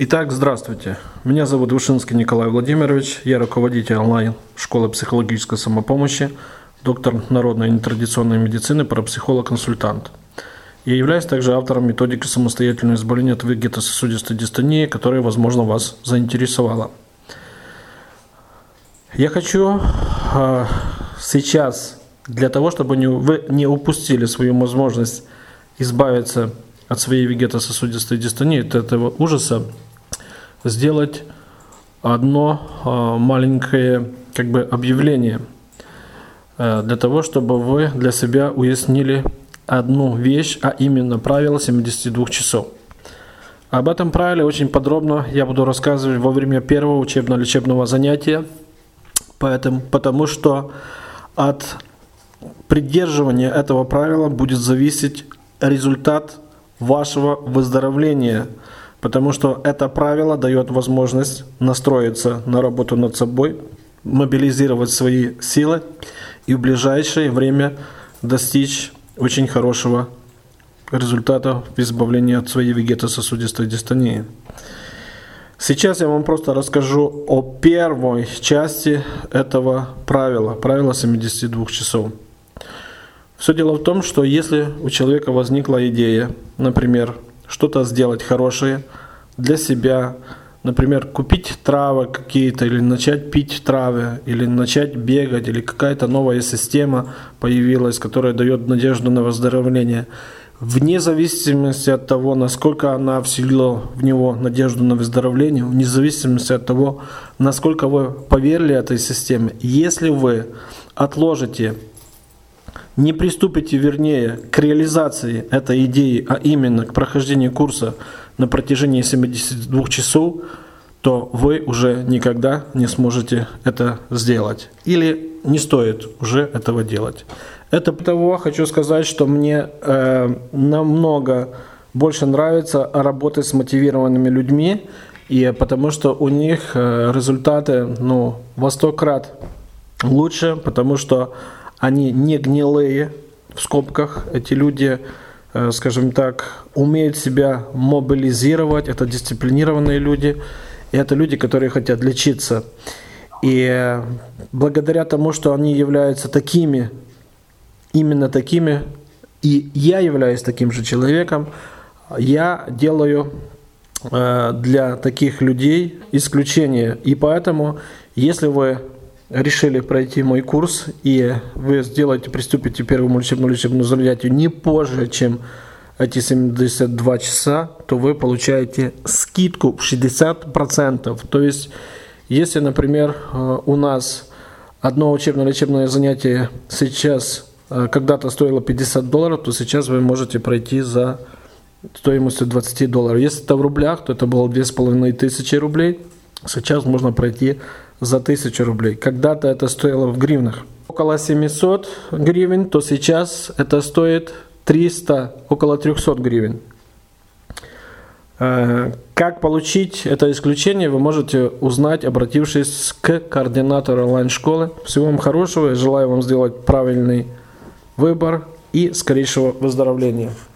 Итак, здравствуйте. Меня зовут Вышинский Николай Владимирович. Я руководитель онлайн-школы психологической самопомощи, доктор народной и нетрадиционной медицины, парапсихолог-консультант. Я являюсь также автором методики самостоятельного избавления от вегетососудистой дистонии, которая, возможно, вас заинтересовала. Я хочу сейчас, для того, чтобы вы не упустили свою возможность избавиться от своей вегетососудистой дистонии, от этого ужаса, сделать одно маленькое объявление для того, чтобы вы для себя уяснили одну вещь, а именно правило 72 часов. Об этом правиле очень подробно я буду рассказывать во время первого учебно-лечебного занятия, потому что от придерживания этого правила будет зависеть результат вашего выздоровления, потому что это правило дает возможность настроиться на работу над собой, мобилизировать свои силы и в ближайшее время достичь очень хорошего результата в избавлении от своей вегетососудистой дистонии. Сейчас я вам просто расскажу о первой части этого правила 72 часов. Все дело в том, что если у человека возникла идея, например, что-то сделать хорошее для себя, например, купить травы какие-то, или начать пить травы, или начать бегать, или какая-то новая система появилась, которая дает надежду на выздоровление, вне зависимости от того, насколько она вселила в него надежду на выздоровление, вне зависимости от того, насколько вы поверили этой системе, если вы отложите, не приступите, вернее, к реализации этой идеи, а именно к прохождению курса на протяжении 72 часов, то вы уже никогда не сможете это сделать. Или не стоит уже этого делать. Это потому хочу сказать, что мне намного больше нравится работать с мотивированными людьми, и потому что у них результаты во 100 крат лучше, потому что они не гнилые, в скобках, эти люди, скажем так, умеют себя мобилизировать, это дисциплинированные люди, и это люди, которые хотят лечиться. И благодаря тому, что они являются такими, именно такими, и я являюсь таким же человеком, я делаю для таких людей исключение. И поэтому, если вы решили пройти мой курс, и вы приступите к первому лечебному занятию не позже, чем эти 72 часа, то вы получаете скидку в 60%. То есть, если, например, у нас одно учебно-лечебное занятие сейчас когда-то стоило $50, то сейчас вы можете пройти за стоимостью $20. Если это в рублях, то это было 2500 рублей. Сейчас можно пройти за 1000 рублей. Когда-то это стоило в гривнах около 700 гривен, то сейчас это стоит около 300 гривен. Как получить это исключение, вы можете узнать, обратившись к координатору онлайн-школы. Всего вам хорошего, я желаю вам сделать правильный выбор и скорейшего выздоровления.